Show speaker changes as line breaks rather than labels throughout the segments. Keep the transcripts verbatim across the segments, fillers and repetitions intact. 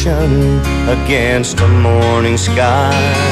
reflection against a morning sky.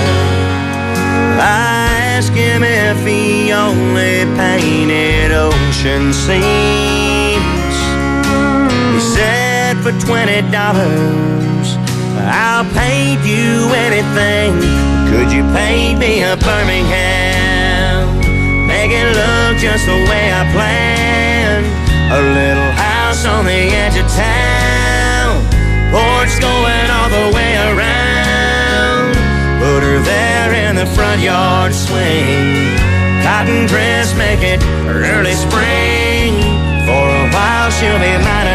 I asked him if he only painted ocean scenes. He said for twenty dollars I'll paint you anything. Could you paint me a Birmingham? Make it look just the way I planned. A little house on the edge of town, porch going all the way around. Put her there in the front yard swing. Cotton dress, make it early spring. For a while she'll be mine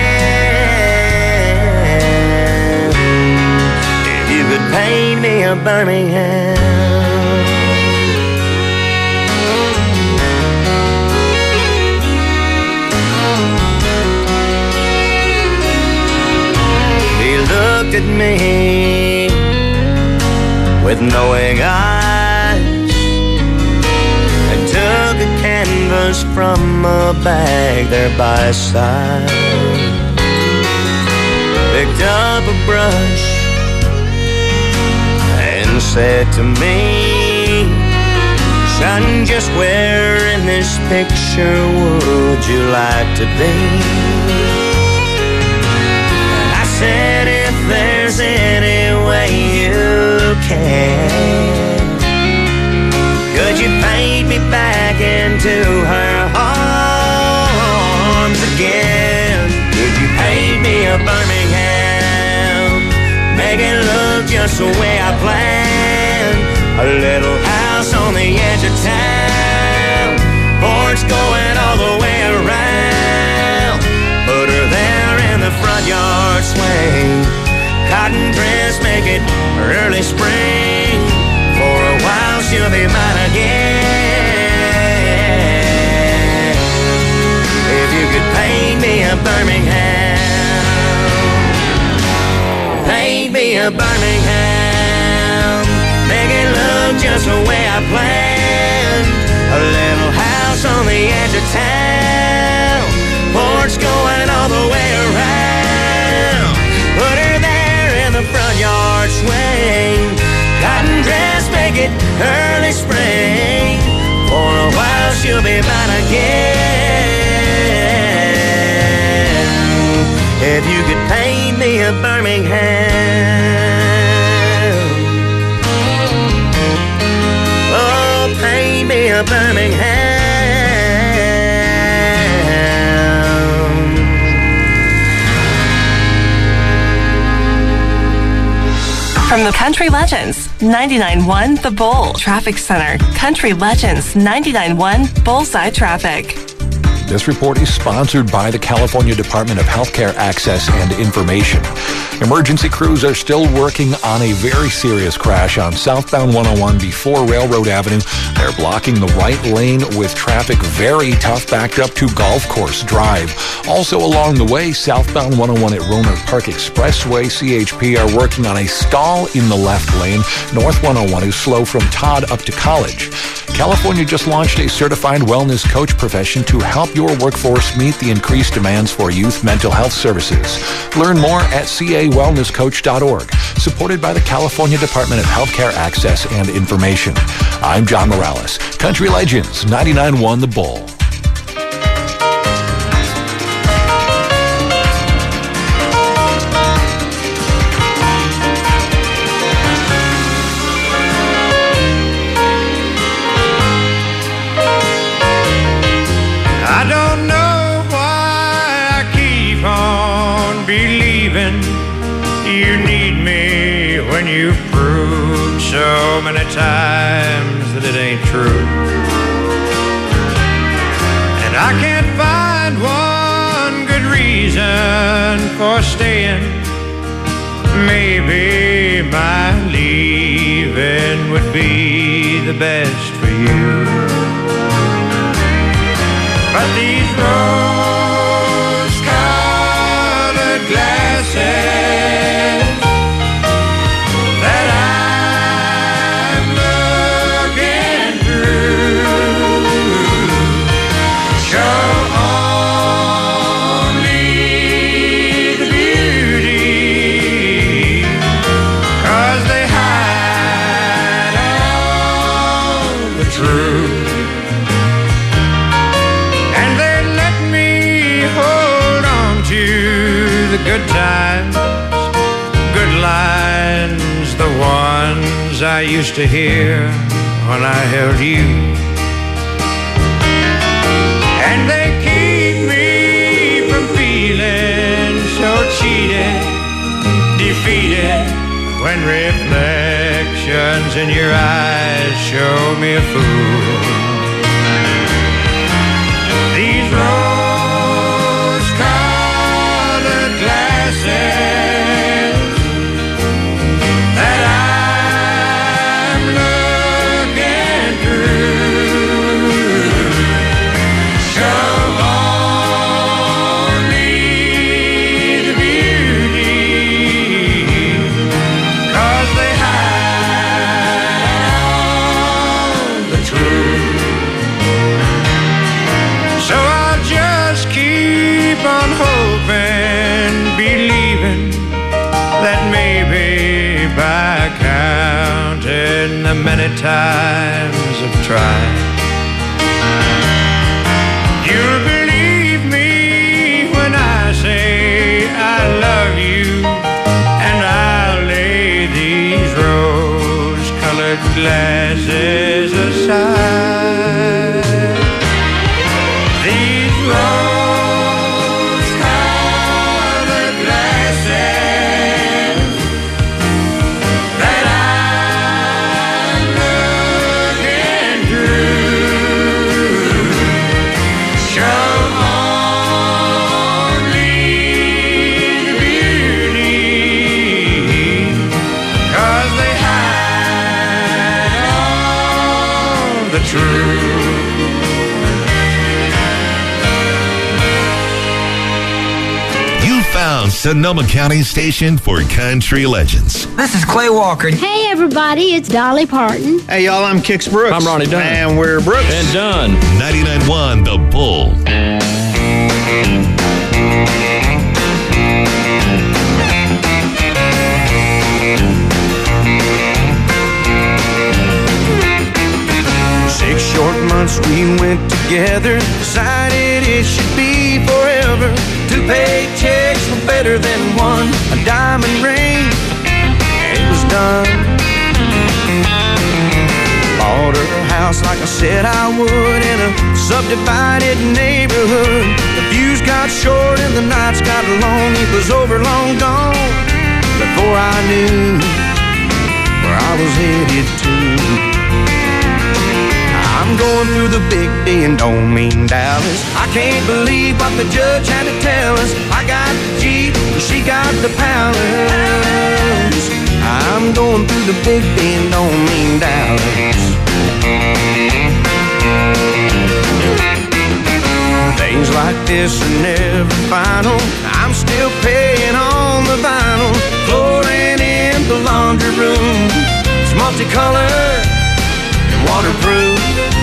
again. If you could paint me a Birmingham. Looked at me with knowing eyes and took a canvas from a bag there by his side. Picked up a brush and said to me, son, just where in this picture would you like to be? Said if there's any way you can, could you paint me back into her arms again? Could you paint me a Birmingham? Make it look just the way I planned. A little house on the edge of town, porch going all the way around. Put her there in the front yard swing. Cotton dress, make it early spring. For a while she'll be mine again. If you could paint me a Birmingham, paint me a Birmingham. Make it look just the way I planned. A little house on the edge of town, porch going all the way around. Put her there in the front yard swing. Cotton dress, make it early spring. For a while she'll be mine again. If you could paint me a Birmingham, oh, paint me a Birmingham.
From the Country Legends, ninety-nine point one The Bull Traffic Center. Country Legends, ninety-nine point one Bullseye Traffic.
This report is sponsored by the California Department of Healthcare Access and Information. Emergency crews are still working on a very serious crash on southbound one oh one before Railroad Avenue. They're blocking the right lane with traffic very tough backed up to Golf Course Drive. Also along the way, southbound one oh one at Rohnert Park Expressway, C H P are working on a stall in the left lane. North one oh one is slow from Todd up to College. California just launched a certified wellness coach profession to help your workforce meet the increased demands for youth mental health services. Learn more at c a wellness coach dot org, supported by the California Department of Healthcare Access and Information. I'm John Morales. Country Legends, ninety-nine point one The Bull.
I don't know why I keep on believing you need me when you've proved so many times that it ain't true. And I can't find one good reason for staying. Maybe my leaving would be the best for you. But these rose-colored glasses that I'm looking through show only the beauty good times, good lines, the ones I used to hear when I held you. And they keep me from feeling so cheated, defeated, when reflections in your eyes show me a fool. These rose-colored glasses that I'm looking through show only the beauty, 'cause they hide all the truth. So I'll just keep on hoping, believing that maybe by counting the many times I've tried, you'll believe me when I say I love you, and I'll lay these rose-colored glasses aside. These rose-colored glasses that I'm looking through show only the beauty, 'cause they hide all the truth.
Found Sonoma County station for country legends.
This is Clay Walker.
Hey everybody, it's Dolly Parton.
Hey y'all, I'm Kix Brooks.
I'm Ronnie Dunn.
And we're Brooks.
And Dunn.
ninety-nine point one The Bull.
Six short months we went together, decided it should be forever. Two paychecks were better than one, a diamond ring, and it was done. Bought her a house like I said I would, in a subdivided neighborhood. The views got short and the nights got long, it was over long gone before I knew where I was headed to. I'm going through the big D and don't mean Dallas. I can't believe what the judge had to tell us. I got the Jeep, she got the Palace. I'm going through the big D and don't mean Dallas. Things like this are never final. I'm still paying on the vinyl. Flooring in the laundry room, it's multicolored and waterproof.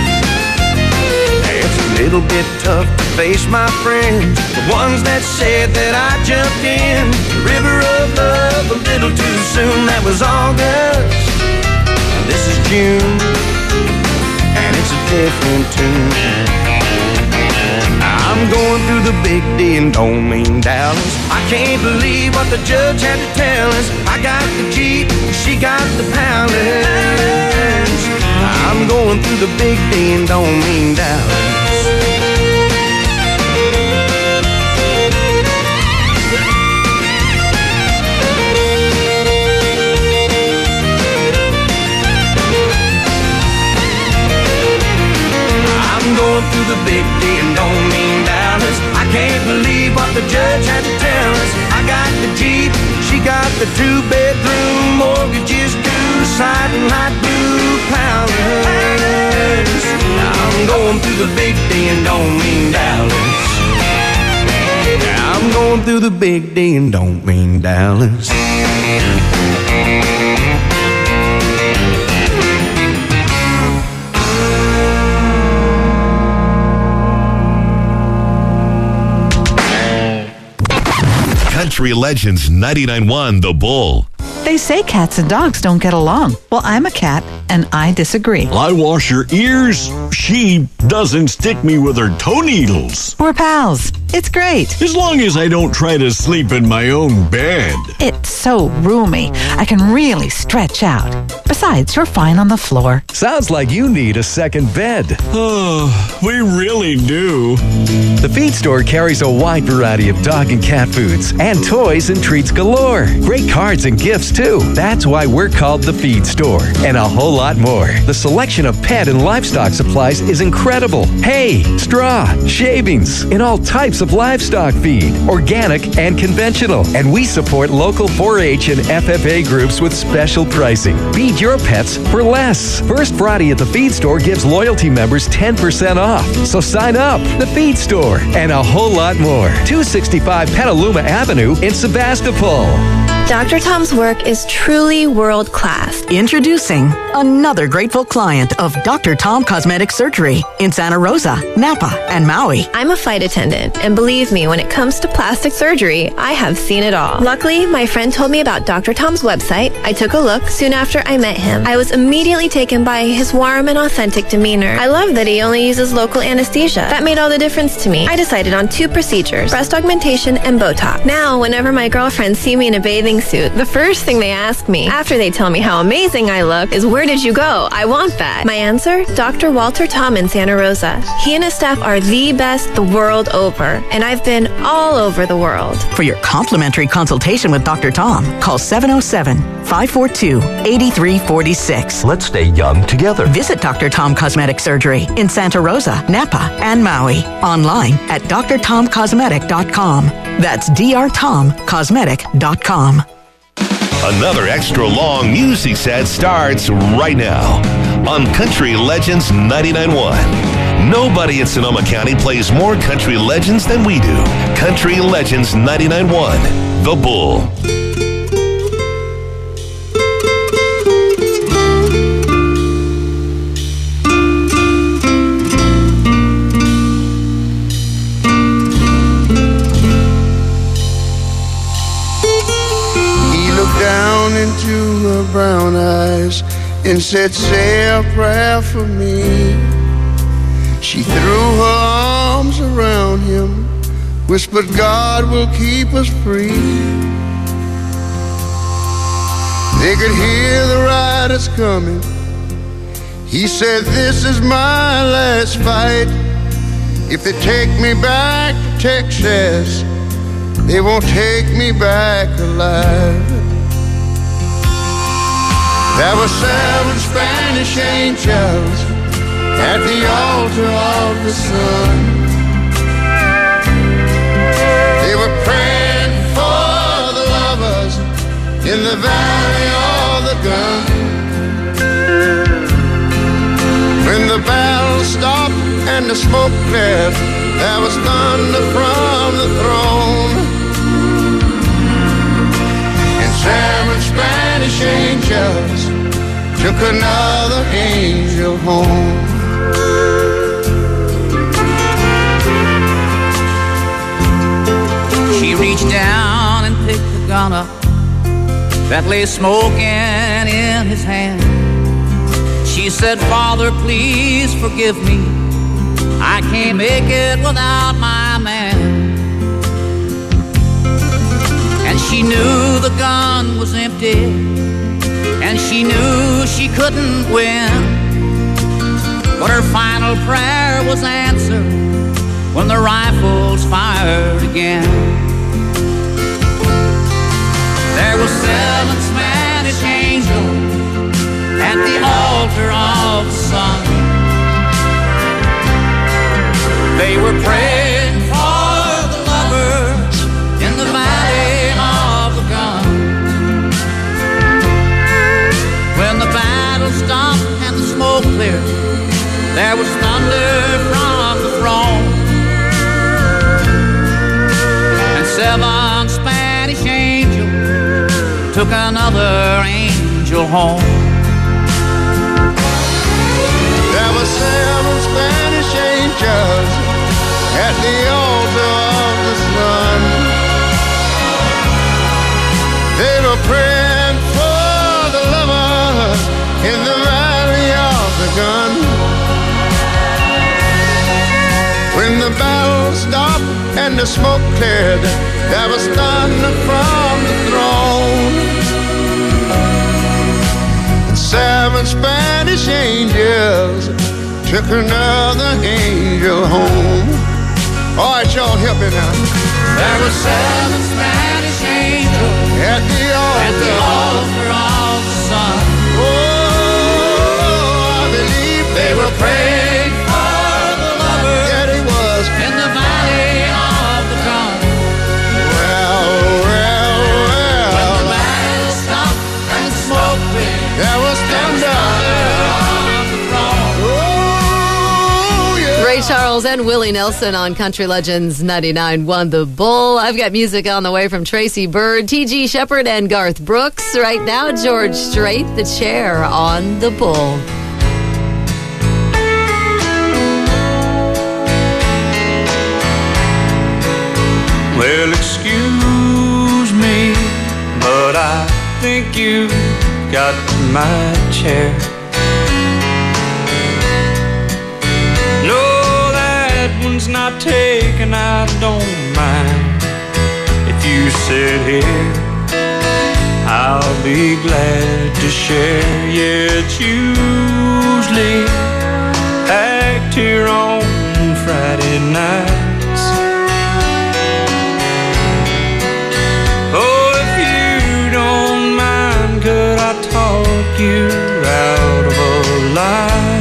It's a little bit tough to face my friends, the ones that said that I jumped in the river of love a little too soon. That was August, this is June, and it's a different tune. I'm going through the big D and don't mean Dallas. I can't believe what the judge had to tell us. I got the Jeep, she got the Palace. I'm going through the big D and don't mean Dallas. I'm going through the big D and don't mean Dallas. I can't believe what the judge had to tell us. I got the Jeep, she got the two-bedroom, mortgages due, siding light blue Palace. I'm going through the big D and don't mean Dallas. I'm going through the big D and don't mean Dallas.
Country Legends ninety-nine point one The Bull.
They say cats and dogs don't get along. Well, I'm a cat, and I disagree.
I wash her ears. She doesn't stick me with her toe needles.
We're pals. It's great.
As long as I don't try to sleep in my own bed.
It's so roomy. I can really stretch out. Besides, you're fine on the floor.
Sounds like you need a second bed.
Oh, we really do.
The Feed Store carries a wide variety of dog and cat foods and toys and treats galore. Great cards and gifts, too. That's why we're called The Feed Store. And a whole lot more. The selection of pet and livestock supplies is incredible. Hay, straw, shavings, and all types of livestock feed, organic and conventional. And we support local four H and F F A groups with special pricing. Feed your pets for less. First Friday at the Feed Store gives loyalty members ten percent off. So sign up. The Feed Store and a whole lot more. two sixty-five Petaluma Avenue in Sebastopol.
Doctor Tom's work is truly world-class.
Introducing another grateful client of Doctor Tom Cosmetic Surgery in Santa Rosa, Napa, and Maui.
I'm a flight attendant, and believe me, when it comes to plastic surgery, I have seen it all. Luckily, my friend told me about Doctor Tom's website. I took a look soon after I met him. I was immediately taken by his warm and authentic demeanor. I love that he only uses local anesthesia. That made all the difference to me. I decided on two procedures, breast augmentation and Botox. Now, whenever my girlfriends see me in a bathing suit, the first thing they ask me, after they tell me how amazing I look, is where did you go? I want that. My answer? Doctor Walter Tom in Santa Rosa. He and his staff are the best the world over, and I've been all over the world.
For your complimentary consultation with Doctor Tom, call seven oh seven, five four two, eight three four six.
Let's stay young together.
Visit Doctor Tom Cosmetic Surgery in Santa Rosa, Napa, and Maui. Online at d r tom cosmetic dot com. That's d r tom cosmetic dot com.
Another extra long music set starts right now on Country Legends ninety-nine point one. Nobody in Sonoma County plays more country legends than we do. Country Legends ninety-nine point one, The Bull.
Down into her brown eyes and said, say a prayer for me. She threw her arms around him, whispered, God will keep us free. They could hear the riders coming. He said, this is my last fight. If they take me back to Texas, they won't take me back alive. There were seven Spanish angels at the altar of the sun. They were praying for the lovers in the valley of the gun. When the battle stopped and the smoke cleared, there was thunder from the throne. And seven Spanish angels took another angel home.
She reached down and picked the gun up that lay smoking in his hand. She said, Father, please forgive me. I can't make it without my man. And she knew the gun was empty, and she knew she couldn't win. But her final prayer was answered when the rifles fired again. There were seven Spanish angels at the altar of the sun. They were praying for the lovers in the valley of the gun. When the battle stopped and the smoke cleared, there was thunder from the throne. And seven Spanish angels took another angel home.
There were seven Spanish angels at the altar of the sun. They were praying for in the valley of the gun. When the battle stopped and the smoke cleared, there was thunder from the throne. Seven Spanish angels took another angel home. All right, y'all, help me now.
There were seven Spanish angels
at the altar,
at the altar of the sun.
Oh, I believe they were praying for the lover that he was
in the valley of the gun.
Well, well, well.
When the battle stopped and the smoke cleared,
there was thunder.
Ray Charles and Willie Nelson on Country Legends ninety-nine point one The Bull. I've got music on the way from Tracy Byrd, T G Shepherd, and Garth Brooks. Right now, George Strait, The Chair on The Bull.
Well, excuse me, but I think you got my chair. One's not taken, I don't mind. If you sit here, I'll be glad to share. Yeah, it's usually packed here on Friday nights. Oh, if you don't mind, could I talk you out of a lie?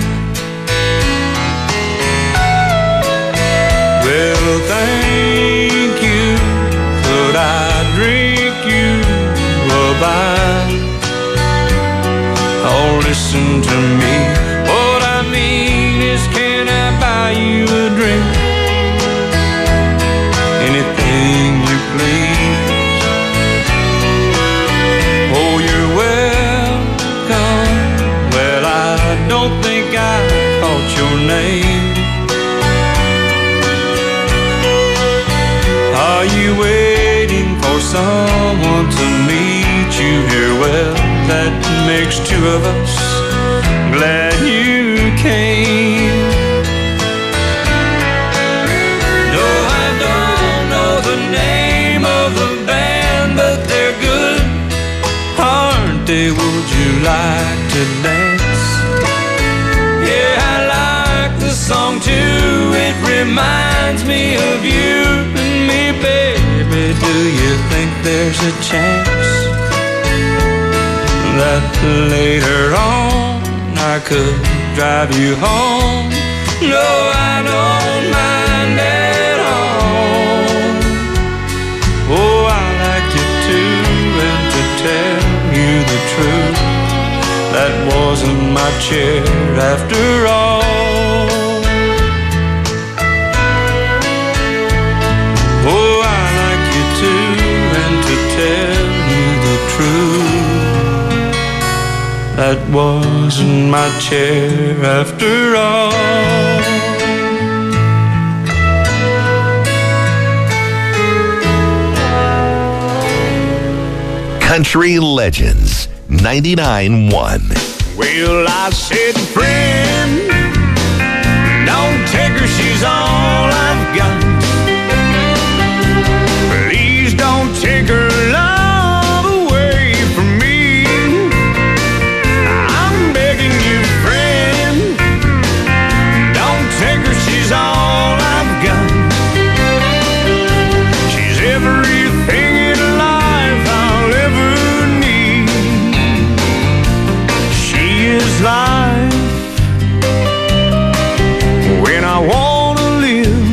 Well, thank you. Could I drink you a bite? Oh, listen to me. What I mean is, can I buy you a drink? Anything you please. Oh, you're welcome. Well, I don't think I caught your name. Are you waiting for someone to meet you here? Well, that makes two of us. Glad you came. No, I don't know the name of the band, but they're good, aren't they? Would you like to dance? Yeah, I like the song too. It reminds me of you. Baby, do you think there's a chance that later on I could drive you home? No, I don't mind at all. Oh, I like you too, and to tell you the truth, that wasn't my chair after all. Oh, I like you too, and to tell you the truth, that wasn't my chair after all.
Country Legends ninety-nine point one.
Well, I said, friend, don't take her, she's all I've got. Please don't take her love away from me. I'm begging you, friend, don't take her, she's all I've got. She's everything in life I'll ever need. She is life when I wanna live.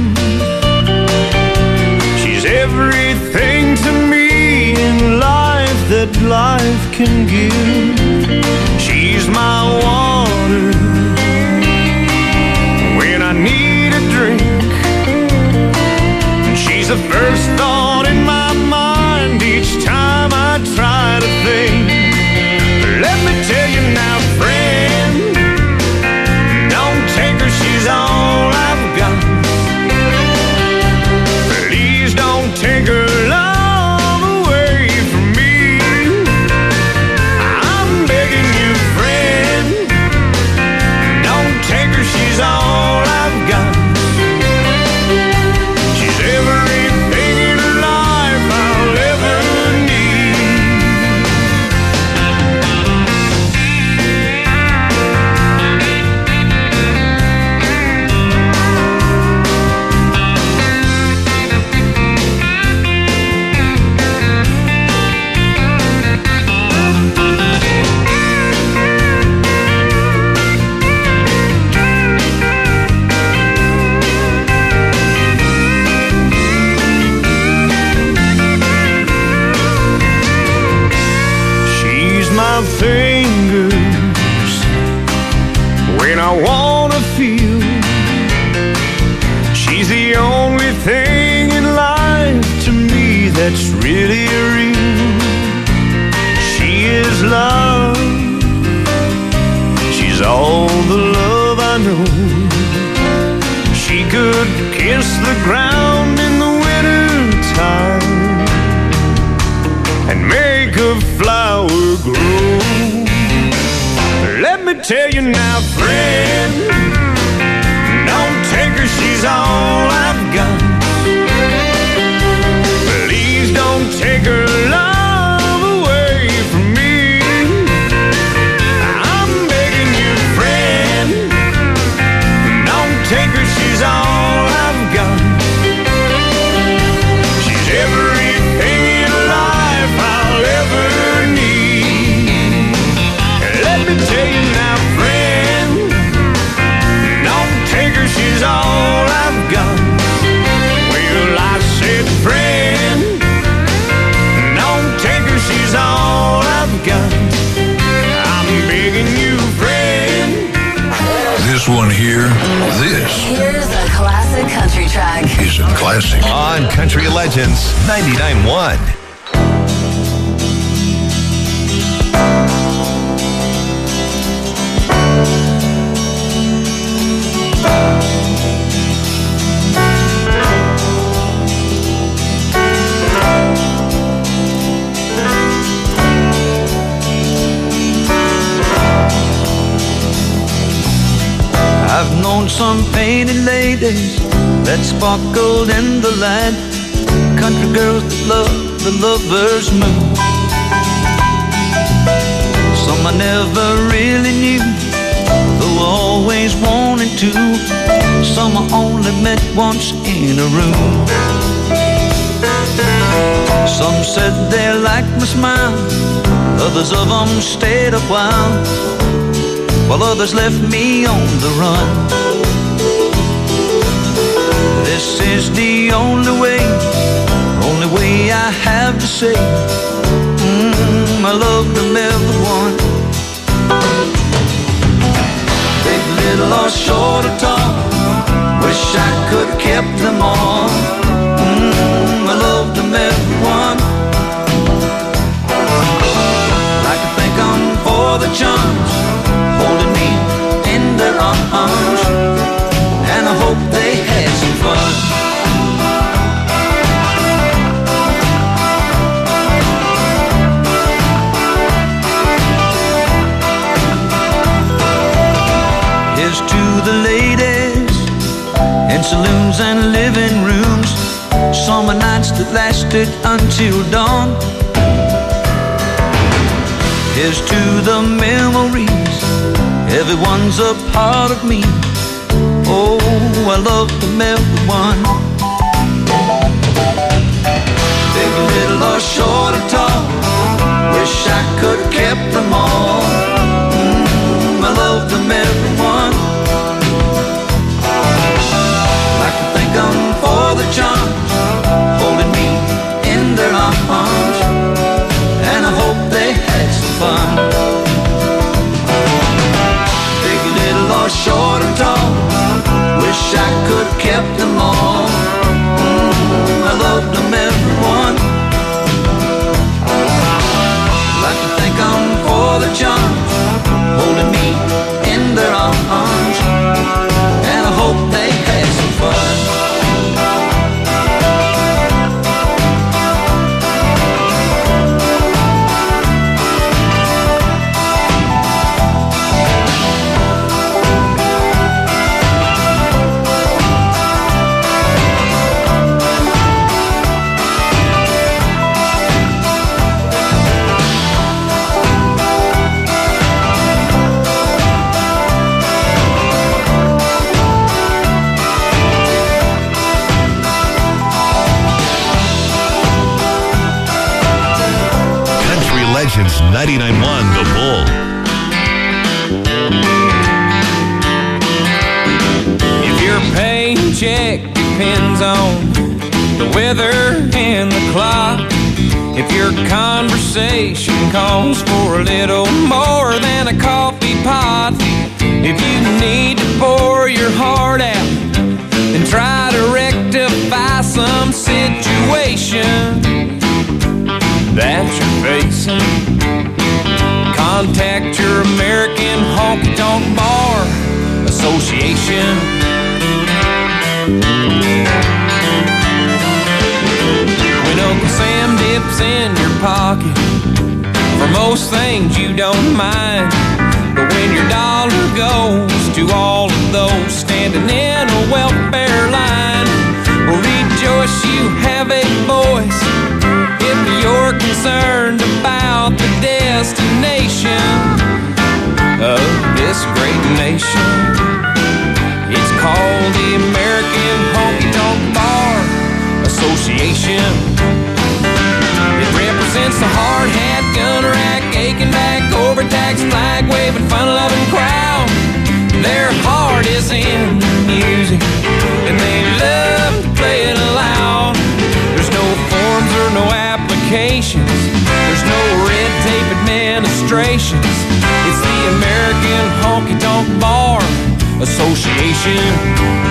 She's everything to me in life that life can give. She's my water when I need a drink. And she's the first thought in my mind each time I try to think. Let me tell you now, friend, don't take her, she's all I've got. Please don't take her love away from me. I'm begging you, friend,
my fingers when I wanna feel. She's the only thing in life to me that's really real. She is love. She's all the love I know. She could kiss the ground in the winter time and make a flower grow. Let me tell you now, friend, don't take her, she's all I've got. Please don't take her love away from me. I'm begging you, friend, don't take her, she's all I've got. She's everything in life I'll ever need. Let me tell you now, friend, don't take her, she's all I've got. Well, I said, friend, don't take her, she's all I've got. I'm begging you, friend.
This one here, this
Here's a classic country track.
is a classic.
On Country Legends ninety-nine point one.
I've known some painted ladies that sparkled in the light, country girls that love the lover's mood. Some I never really knew, though I always wanted to. Some I only met once in a room. Some said they liked my smile, others of them stayed a while, while others left me on the run. This is the only way, only way I have to say, mm, I love them everyone. Big, little, or short or tall, wish I could have kept them all. Mm, I love them everyone. I can thank them for the charms, holding me in their arms, and I hope they had some fun. Here's to the ladies in saloons and living rooms, summer nights that lasted until dawn. Here's to the memories, everyone's a part of me. Oh, I love them everyone. Big, little, or short or tall, wish I could have kept them all. Mm, I love them everyone. Like to thank them for the charms, holding me in their arms, and I hope they had some fun. Big, little, or short or tall, wish I could have kept them all. Mm, I loved them everyone. Like to thank them for the charms, holding me in their arms, and I hope they had some fun.
Legends ninety-nine point one The Bull.
If your paycheck depends on the weather and the clock, If your conversation calls for a little more than a coffee pot, if you need to pour your heart out and try to rectify some situation that you're facing, contact your American Honky Tonk Bar Association. When Uncle Sam dips in your pocket, for most things you don't mind, but when your dollar goes to all of those standing in a welfare line, well, rejoice, you have a voice if you're concerned about the destination of this great nation. It's called the American Honky Tonk Bar Association. It represents the hard hat, gun rack, aching back, overtaxed, flag waving, fun loving crowd. Their heart is in the music, and they love to play it loud. There's no forms or no applications. There's no red tape administrations. It's the American Honky Tonk Bar Association.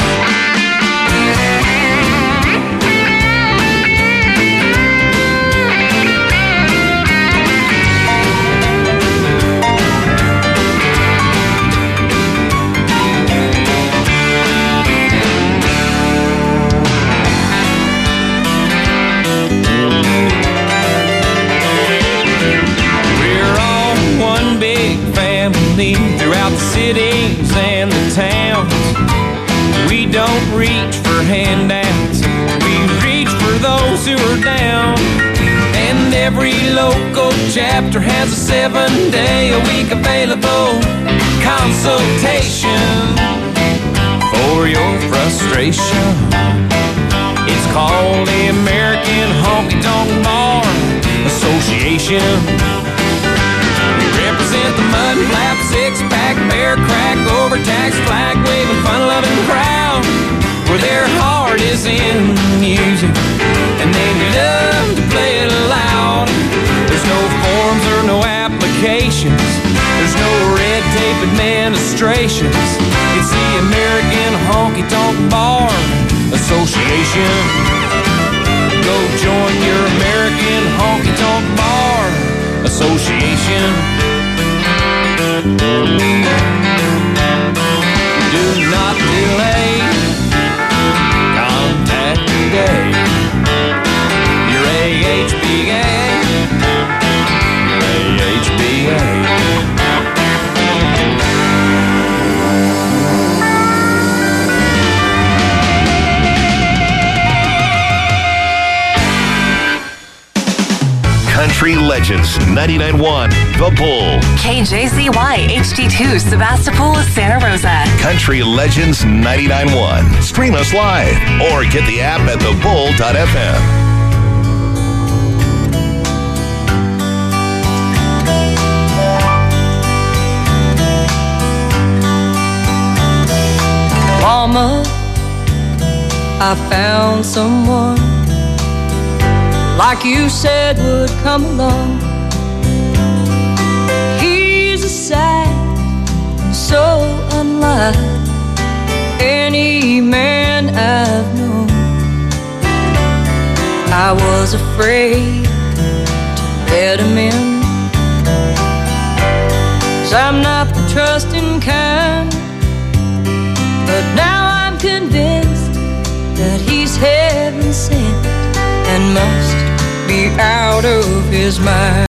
Throughout the cities and the towns, we don't reach for handouts, we reach for those who are down. And every local chapter has a seven day a week available consultation for your frustration. It's called the American Honky Tonk Bar Association. Represent the mud flap, six-pack, bear crack, overtaxed, flag-waving, fun-loving crowd, where their heart is in the music, and they love to play it loud. There's no forms or no applications. There's no red tape administrations. It's the American Honky Tonk Bar Association. Go join your American Honky Tonk Bar Association. Do not delay. Contact today. Your A H B A. A H B A.
Country Legends ninety-nine point one The Bull.
K J Z Y H D two Sebastopol, Santa Rosa.
Country Legends ninety-nine point one. Stream us live or get the app at the bull dot f m.
Mama, I found someone like you said would come along. He's a sight so unlike any man I've known. I was afraid to let him in, 'cause I'm not the trusting kind. But now I'm convinced that he's heaven sent and must be out of his mind.